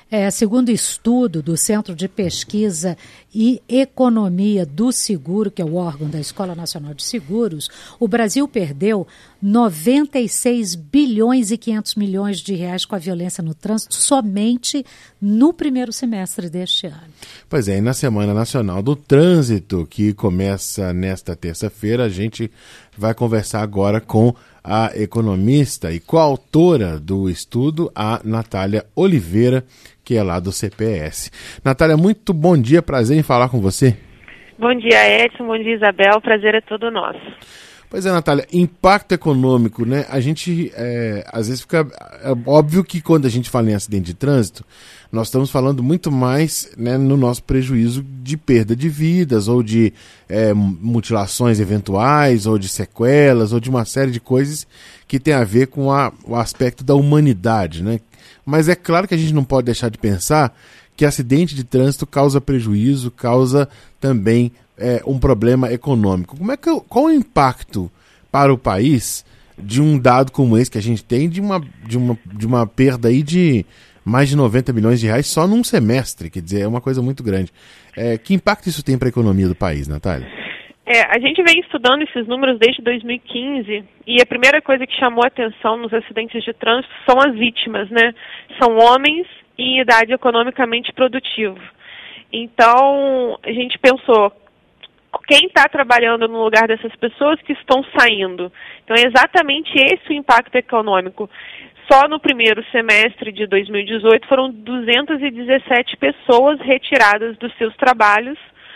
Segundo estudo do Centro de Pesquisa e Economia do Seguro, que é o órgão da Escola Nacional de Seguros, o Brasil perdeu 96 bilhões e 500 milhões de reais com a violência no trânsito somente no primeiro semestre deste ano. Pois é, e na Semana Nacional do Trânsito, que começa nesta terça-feira, a gente vai conversar agora com a economista e coautora do estudo, a Natália Oliveira, que é lá do CPS. Natália, muito bom dia, prazer em falar com você. Bom dia, Edson, bom dia, Isabel, o prazer é todo nosso. Pois é, Natália, impacto econômico, né? A gente, às vezes fica... É óbvio que quando a gente fala em acidente de trânsito, nós estamos falando muito mais, né, no nosso prejuízo de perda de vidas, ou de mutilações eventuais, ou de sequelas, ou de uma série de coisas que tem a ver com o aspecto da humanidade, né? Mas é claro que a gente não pode deixar de pensar que acidente de trânsito causa prejuízo, causa também um problema econômico. Qual o impacto para o país de um dado como esse que a gente tem de uma perda aí de mais de 90 milhões de reais só num semestre? Quer dizer, é uma coisa muito grande. Que impacto isso tem para a economia do país, Natália? A gente vem estudando esses números desde 2015 e a primeira coisa que chamou a atenção nos acidentes de trânsito são as vítimas, né? São homens em idade economicamente produtiva. Então, a gente pensou, quem está trabalhando no lugar dessas pessoas que estão saindo? Então, é exatamente esse o impacto econômico. Só no primeiro semestre de 2018 foram 217 pessoas retiradas dos seus trabalhos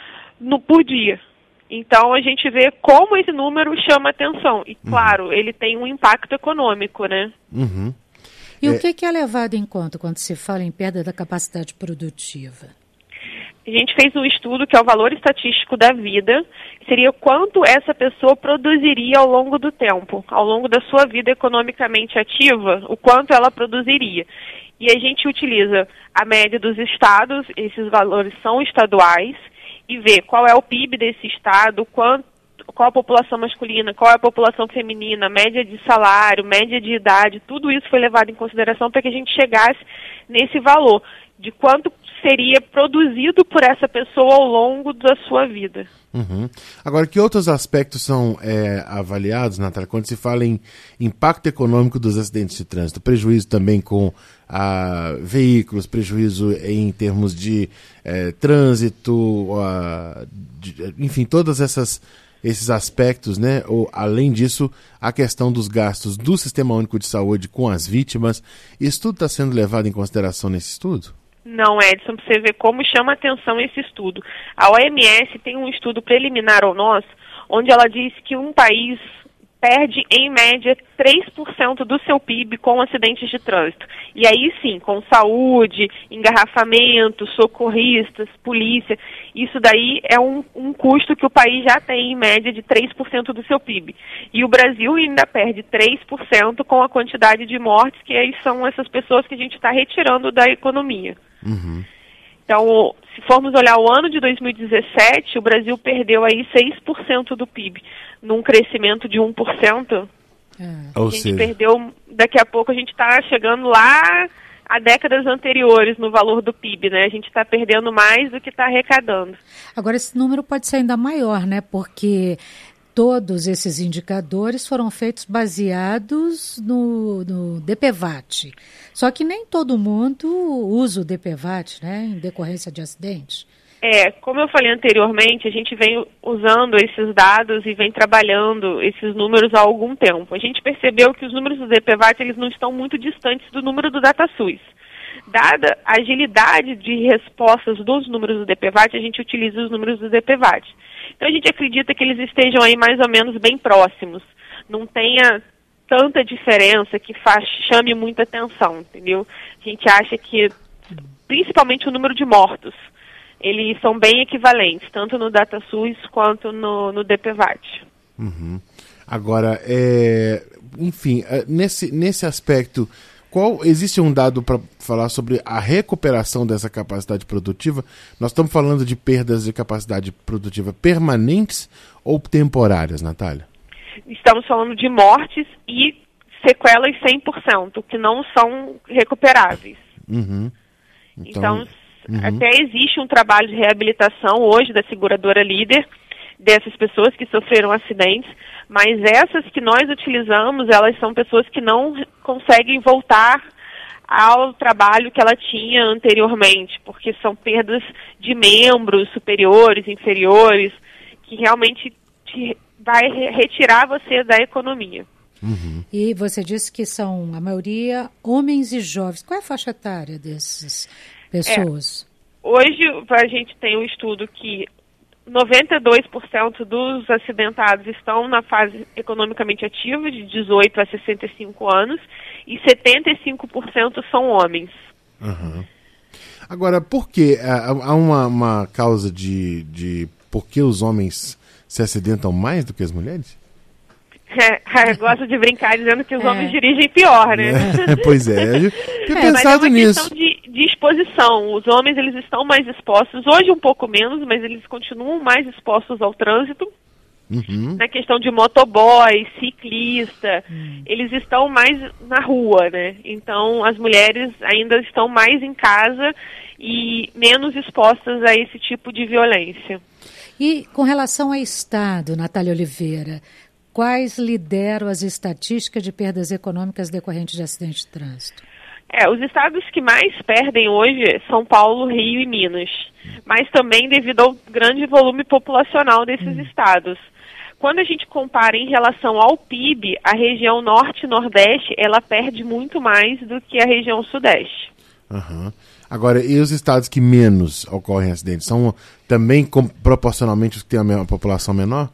por dia. Então, a gente vê como esse número chama atenção. E, claro, ele tem um impacto econômico, né? Uhum. E o que é levado em conta quando se fala em perda da capacidade produtiva? A gente fez um estudo que é o valor estatístico da vida, que seria quanto essa pessoa produziria ao longo do tempo, ao longo da sua vida economicamente ativa, o quanto ela produziria. E a gente utiliza a média dos estados, esses valores são estaduais, e vê qual é o PIB desse estado, qual a população masculina, qual é a população feminina, média de salário, média de idade, tudo isso foi levado em consideração para que a gente chegasse nesse valor de quanto seria produzido por essa pessoa ao longo da sua vida. Uhum. Agora, que outros aspectos são avaliados, Natália, quando se fala em impacto econômico dos acidentes de trânsito? Prejuízo também com veículos, prejuízo em termos de trânsito, enfim, todos esses aspectos, né? Ou, além disso, a questão dos gastos do Sistema Único de Saúde com as vítimas. Isso tudo está sendo levado em consideração nesse estudo? Não, Edson, para você ver como chama atenção esse estudo. A OMS tem um estudo preliminar ao nosso, onde ela diz que um país perde, em média, 3% do seu PIB com acidentes de trânsito. E aí sim, com saúde, engarrafamento, socorristas, polícia, isso daí é um custo que o país já tem, em média, de 3% do seu PIB. E o Brasil ainda perde 3% com a quantidade de mortes, que aí são essas pessoas que a gente está retirando da economia. Uhum. Então, se formos olhar o ano de 2017, o Brasil perdeu aí 6% do PIB, num crescimento de 1%. A gente perdeu, daqui a pouco a gente está chegando lá a décadas anteriores no valor do PIB, né? A gente está perdendo mais do que está arrecadando. Agora, esse número pode ser ainda maior, né? Porque todos esses indicadores foram feitos baseados no DPVAT. Só que nem todo mundo usa o DPVAT, né, em decorrência de acidentes. Como eu falei anteriormente, a gente vem usando esses dados e vem trabalhando esses números há algum tempo. A gente percebeu que os números do DPVAT eles não estão muito distantes do número do DataSUS. Dada a agilidade de respostas dos números do DPVAT, a gente utiliza os números do DPVAT. Então a gente acredita que eles estejam aí mais ou menos bem próximos. Não tenha tanta diferença que chame muita atenção, entendeu? A gente acha que, principalmente o número de mortos, eles são bem equivalentes, tanto no DataSUS quanto no DPVAT. Uhum. Agora, enfim, nesse aspecto, existe um dado para falar sobre a recuperação dessa capacidade produtiva? Nós estamos falando de perdas de capacidade produtiva permanentes ou temporárias, Natália? Estamos falando de mortes e sequelas 100%, que não são recuperáveis. Uhum. Então até existe um trabalho de reabilitação hoje da seguradora líder dessas pessoas que sofreram acidentes, mas essas que nós utilizamos, elas são pessoas que não conseguem voltar ao trabalho que ela tinha anteriormente, porque são perdas de membros superiores, inferiores, que realmente vai retirar você da economia. E você disse que são, a maioria, homens e jovens. Qual é a faixa etária dessas pessoas? Hoje a gente tem um estudo que 92% dos acidentados estão na fase economicamente ativa, de 18 a 65 anos, e 75% são homens. Agora, por que? Há uma causa de por que os homens se acidentam mais do que as mulheres? Eu gosto de brincar dizendo que os homens dirigem pior, né? Pois é, eu tenho pensado nisso. Mas é uma questão de exposição. Os homens, eles estão mais expostos, hoje um pouco menos, mas eles continuam mais expostos ao trânsito. Na questão de motoboy, ciclista, eles estão mais na rua, né? Então, as mulheres ainda estão mais em casa e menos expostas a esse tipo de violência. E com relação ao Estado, Natália Oliveira, quais lideram as estatísticas de perdas econômicas decorrentes de acidentes de trânsito? Os estados que mais perdem hoje São Paulo, Rio e Minas, mas também devido ao grande volume populacional desses estados. Quando a gente compara em relação ao PIB, a região norte e nordeste, ela perde muito mais do que a região sudeste. Agora, e os estados que menos ocorrem acidentes? São também proporcionalmente os que têm a população menor?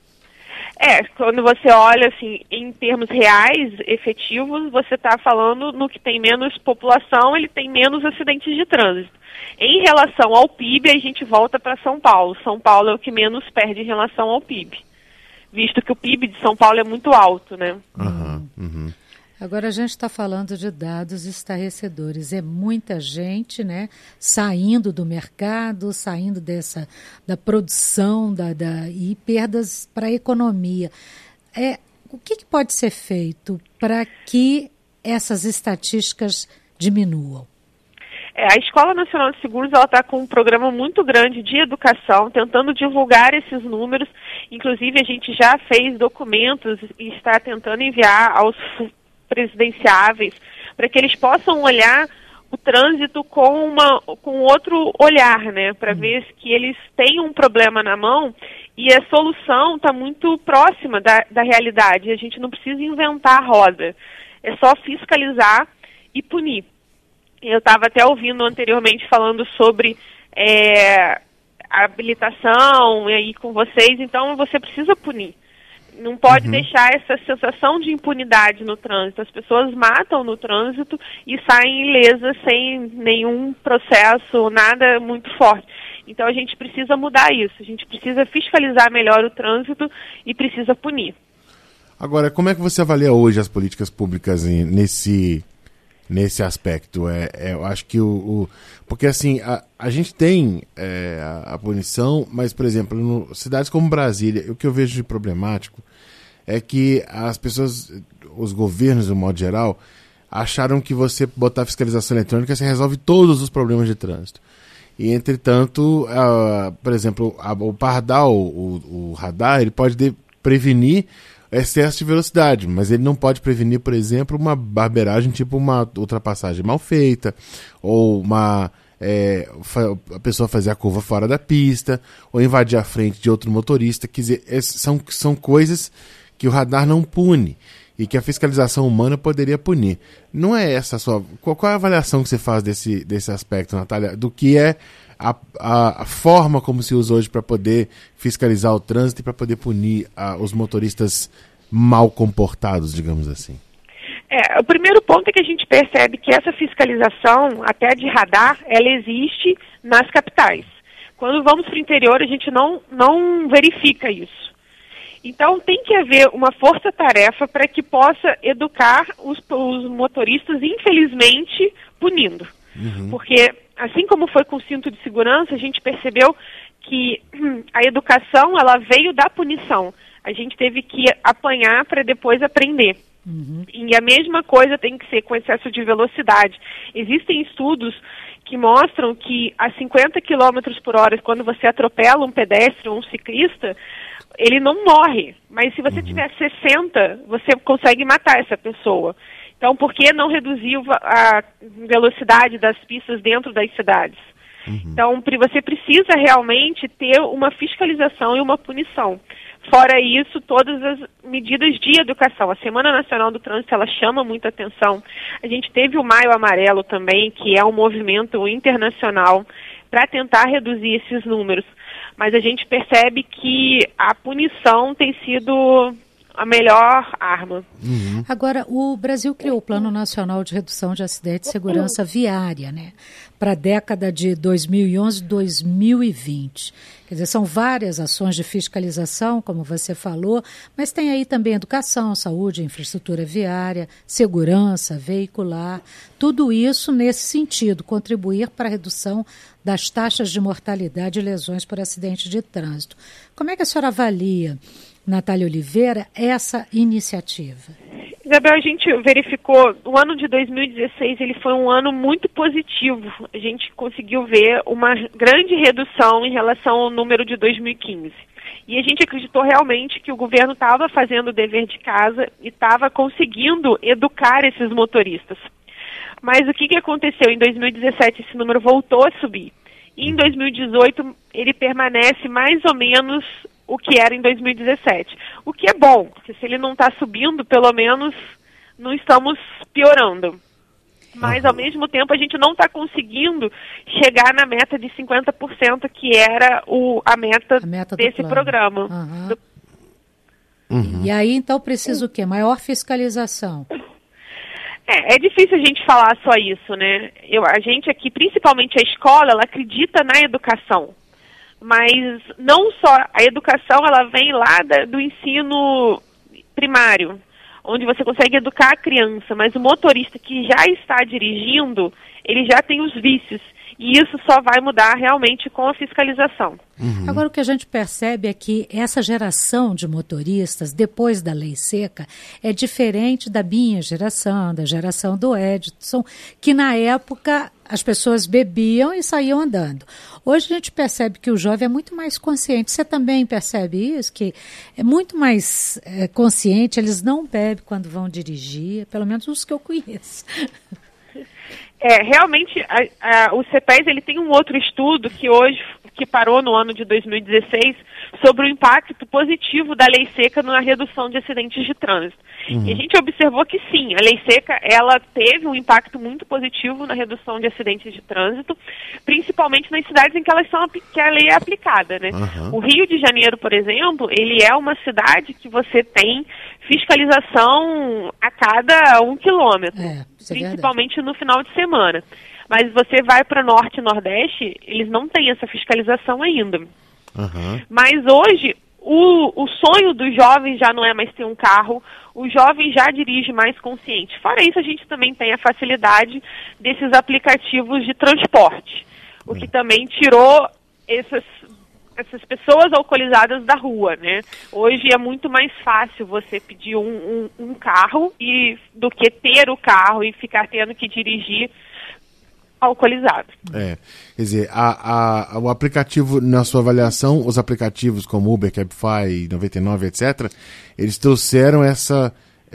Quando você olha assim, em termos reais, efetivos, você está falando no que tem menos população, ele tem menos acidentes de trânsito. Em relação ao PIB, a gente volta para São Paulo. São Paulo é o que menos perde em relação ao PIB, visto que o PIB de São Paulo é muito alto, né? Agora a gente está falando de dados estarrecedores. É muita gente, né, saindo do mercado, saindo da produção e perdas para a economia. O que pode ser feito para que essas estatísticas diminuam? A Escola Nacional de Seguros está com um programa muito grande de educação, tentando divulgar esses números. Inclusive, a gente já fez documentos e está tentando enviar aos presidenciáveis, para que eles possam olhar o trânsito com outro olhar, né? Para ver que eles têm um problema na mão e a solução está muito próxima da realidade. A gente não precisa inventar a roda. É só fiscalizar e punir. Eu estava até ouvindo anteriormente falando sobre a habilitação aí com vocês, então você precisa punir. Não pode deixar essa sensação de impunidade no trânsito. As pessoas matam no trânsito e saem ilesas sem nenhum processo, nada muito forte. Então a gente precisa mudar isso. A gente precisa fiscalizar melhor o trânsito e precisa punir. Agora, como é que você avalia hoje as políticas públicas nesse aspecto? Eu acho que porque assim, a gente tem a punição, mas, por exemplo, cidades como Brasília, o que eu vejo de problemático é que as pessoas, os governos, de modo geral, acharam que você botar fiscalização eletrônica você resolve todos os problemas de trânsito. E, entretanto, por exemplo, o pardal, o radar, ele pode prevenir excesso de velocidade, mas ele não pode prevenir, por exemplo, uma barbeiragem, tipo uma ultrapassagem mal feita, ou a pessoa fazer a curva fora da pista, ou invadir a frente de outro motorista. Quer dizer, são coisas que o radar não pune e que a fiscalização humana poderia punir. Não é essa a sua... Qual é a avaliação que você faz desse aspecto, Natália, do que é a forma como se usa hoje para poder fiscalizar o trânsito e para poder punir os motoristas mal comportados, digamos assim? O primeiro ponto é que a gente percebe que essa fiscalização, até de radar, ela existe nas capitais. Quando vamos para o interior, a gente não verifica isso. Então, tem que haver uma força-tarefa para que possa educar os motoristas, infelizmente, punindo. Porque, assim como foi com o cinto de segurança, a gente percebeu que a educação, ela veio da punição. A gente teve que apanhar para depois aprender. E a mesma coisa tem que ser com excesso de velocidade. Existem estudos que mostram que a 50 km por hora, quando você atropela um pedestre ou um ciclista, ele não morre. Mas se você tiver 60, você consegue matar essa pessoa. Então, por que não reduzir a velocidade das pistas dentro das cidades? Então, você precisa realmente ter uma fiscalização e uma punição. Fora isso, todas as medidas de educação. A Semana Nacional do Trânsito, ela chama muita atenção. A gente teve o Maio Amarelo também, que é um movimento internacional para tentar reduzir esses números. Mas a gente percebe que a punição tem sido a melhor arma. Agora, o Brasil criou o Plano Nacional de Redução de Acidentes e Segurança Viária, né, para a década de 2011-2020. Quer dizer, são várias ações de fiscalização, como você falou, mas tem aí também educação, saúde, infraestrutura viária, segurança veicular, tudo isso nesse sentido, contribuir para a redução das taxas de mortalidade e lesões por acidente de trânsito. Como é que a senhora avalia, Natália Oliveira, essa iniciativa? Isabel, a gente verificou, o ano de 2016 ele foi um ano muito positivo. A gente conseguiu ver uma grande redução em relação ao número de 2015. E a gente acreditou realmente que o governo estava fazendo o dever de casa e estava conseguindo educar esses motoristas. Mas o que aconteceu? Em 2017 esse número voltou a subir. E em 2018 ele permanece mais ou menos o que era em 2017. O que é bom, porque se ele não está subindo, pelo menos não estamos piorando. Mas, ao mesmo tempo, a gente não está conseguindo chegar na meta de 50%, que era a meta desse programa. E aí, então, precisa o quê? Maior fiscalização. É difícil a gente falar só isso, né? A gente aqui, principalmente a escola, ela acredita na educação. Mas não só a educação, ela vem lá do ensino primário, onde você consegue educar a criança, mas o motorista que já está dirigindo, ele já tem os vícios. E isso só vai mudar realmente com a fiscalização. Agora, o que a gente percebe é que essa geração de motoristas, depois da lei seca, é diferente da minha geração, da geração do Edson, que na época as pessoas bebiam e saíam andando. Hoje a gente percebe que o jovem é muito mais consciente. Você também percebe isso? Que é muito mais consciente, eles não bebem quando vão dirigir, pelo menos os que eu conheço. Realmente, o CEPES ele tem um outro estudo que parou no ano de 2016 sobre o impacto positivo da lei seca na redução de acidentes de trânsito. E a gente observou que sim, a lei seca ela teve um impacto muito positivo na redução de acidentes de trânsito, principalmente nas cidades em que que a lei é aplicada, né? O Rio de Janeiro, por exemplo, ele é uma cidade que você tem fiscalização a cada 1 quilômetro, principalmente no final de semana. Mas você vai para Norte e Nordeste, eles não têm essa fiscalização ainda. Mas hoje, o sonho dos jovens já não é mais ter um carro, o jovem já dirige mais consciente. Fora isso, a gente também tem a facilidade desses aplicativos de transporte, o que também tirou essas pessoas alcoolizadas da rua, né? Hoje é muito mais fácil você pedir um carro do que ter o carro e ficar tendo que dirigir alcoolizado. Quer dizer, o aplicativo, na sua avaliação, os aplicativos como Uber, Cabify, 99, etc., eles trouxeram essa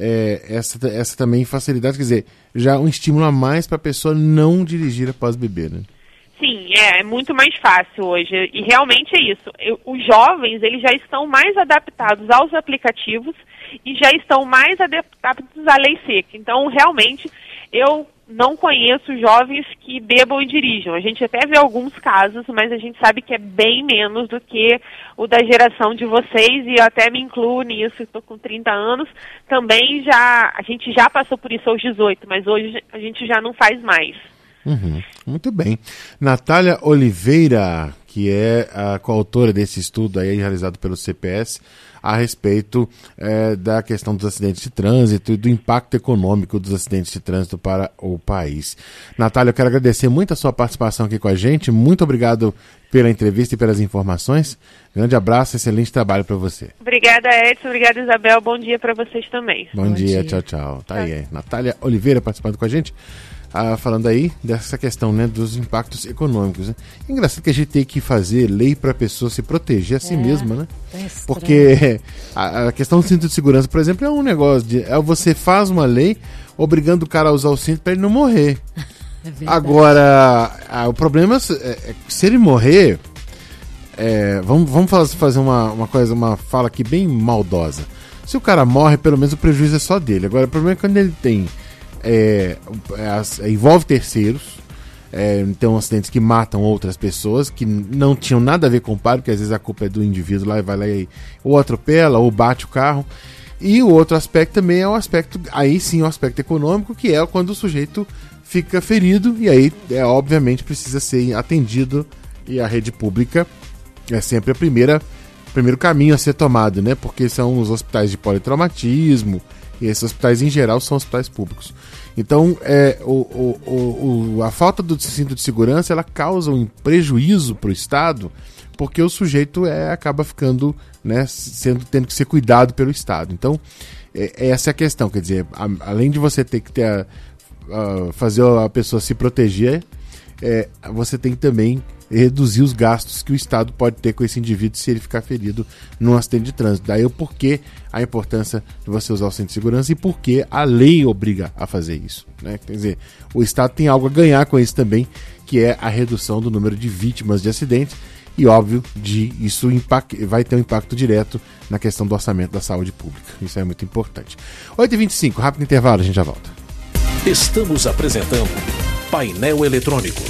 também facilidade, quer dizer, já um estímulo a mais para a pessoa não dirigir após beber, né? Sim, é muito mais fácil hoje, e realmente é isso. Os jovens, eles já estão mais adaptados aos aplicativos e já estão mais adaptados à lei seca. Então, realmente, eu não conheço jovens que bebam e dirijam. A gente até vê alguns casos, mas a gente sabe que é bem menos do que o da geração de vocês, e eu até me incluo nisso, estou com 30 anos. Também a gente já passou por isso aos 18, mas hoje a gente já não faz mais. Muito bem. Natália Oliveira, que é a coautora desse estudo aí realizado pelo CPS a respeito da questão dos acidentes de trânsito e do impacto econômico dos acidentes de trânsito para o país. Natália, eu quero agradecer muito a sua participação aqui com a gente. Muito obrigado pela entrevista e pelas informações. Grande abraço, excelente trabalho para você. Obrigada, Edson. Obrigada, Isabel. Bom dia para vocês também. Bom dia, tchau, tchau. Tá aí, Natália Oliveira participando com a gente. falando aí dessa questão, né, dos impactos econômicos. Né? É engraçado que a gente tem que fazer lei para a pessoa se proteger a si mesma, né? Porque a questão do cinto de segurança, por exemplo, é um negócio de você faz uma lei obrigando o cara a usar o cinto para ele não morrer. Agora, o problema é que se ele morrer, vamos fazer uma fala aqui bem maldosa. Se o cara morre, pelo menos o prejuízo é só dele. Agora, o problema é quando ele tem envolve terceiros, então acidentes que matam outras pessoas que não tinham nada a ver com o par, porque às vezes a culpa é do indivíduo lá e vai lá e ou atropela ou bate o carro. E o outro aspecto também é o aspecto, aí sim, o aspecto econômico, que é quando o sujeito fica ferido e aí obviamente precisa ser atendido, e a rede pública é sempre o primeiro caminho a ser tomado, né? Porque são os hospitais de politraumatismo, e esses hospitais, em geral, são hospitais públicos. Então, a falta do cinto de segurança, ela causa um prejuízo para o Estado, porque o sujeito acaba ficando, né, tendo que ser cuidado pelo Estado. Então, essa é a questão. Quer dizer, além de você ter que fazer a pessoa se proteger, você tem que também reduzir os gastos que o Estado pode ter com esse indivíduo se ele ficar ferido num acidente de trânsito. Daí o porquê a importância de você usar o cinto de segurança e porquê a lei obriga a fazer isso, né? Quer dizer, o Estado tem algo a ganhar com isso também, que é a redução do número de vítimas de acidentes e, óbvio, isso vai ter um impacto direto na questão do orçamento da saúde pública. Isso é muito importante. 8h25, rápido intervalo, a gente já volta. Estamos apresentando Painel Eletrônico.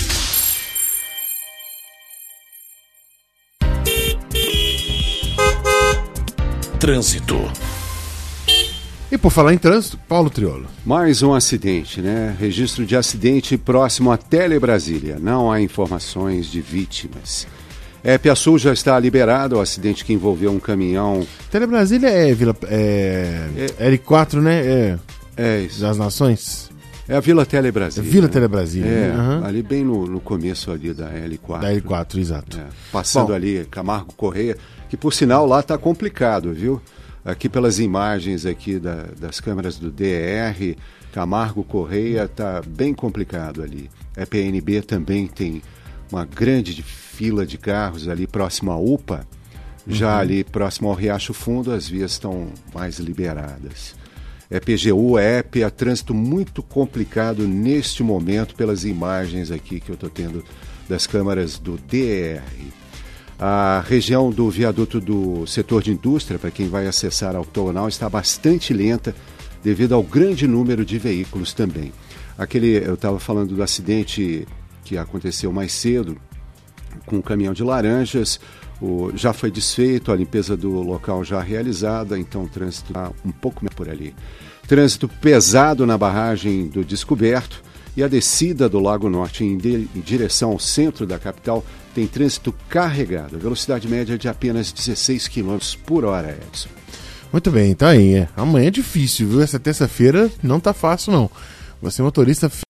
Trânsito. E por falar em trânsito, Paulo Triolo. Mais um acidente, né? Registro de próximo a Telebrasília. Não há informações de vítimas. Piaçu já está liberado, o acidente que envolveu um caminhão. Telebrasília é L4, né? Isso. Das Nações. É a Vila Telebrasília. Vila Telebrasília. Ali bem no começo ali da L4. Da L4, exato. Passando ali Camargo Correia, que por sinal lá está complicado, viu? Aqui pelas imagens aqui das câmeras do DR, Camargo Correia está bem complicado ali. A PNB também tem uma grande fila de carros ali próximo à UPA. Já ali próximo ao Riacho Fundo as vias estão mais liberadas. PGU, EPA, trânsito muito complicado neste momento pelas imagens aqui que eu estou tendo das câmaras do DR. A região do viaduto do setor de indústria, para quem vai acessar a octogonal, está bastante lenta devido ao grande número de veículos também. Eu estava falando do acidente que aconteceu mais cedo com o caminhão de laranjas, já foi desfeito, a limpeza do local já realizada, então o trânsito está um pouco por ali. Trânsito pesado na barragem do Descoberto e a descida do Lago Norte em direção ao centro da capital tem trânsito carregado. A velocidade média é de apenas 16 km por hora, Edson. Muito bem, tá aí. Amanhã é difícil, viu? Essa terça-feira não tá fácil, não. Você, motorista,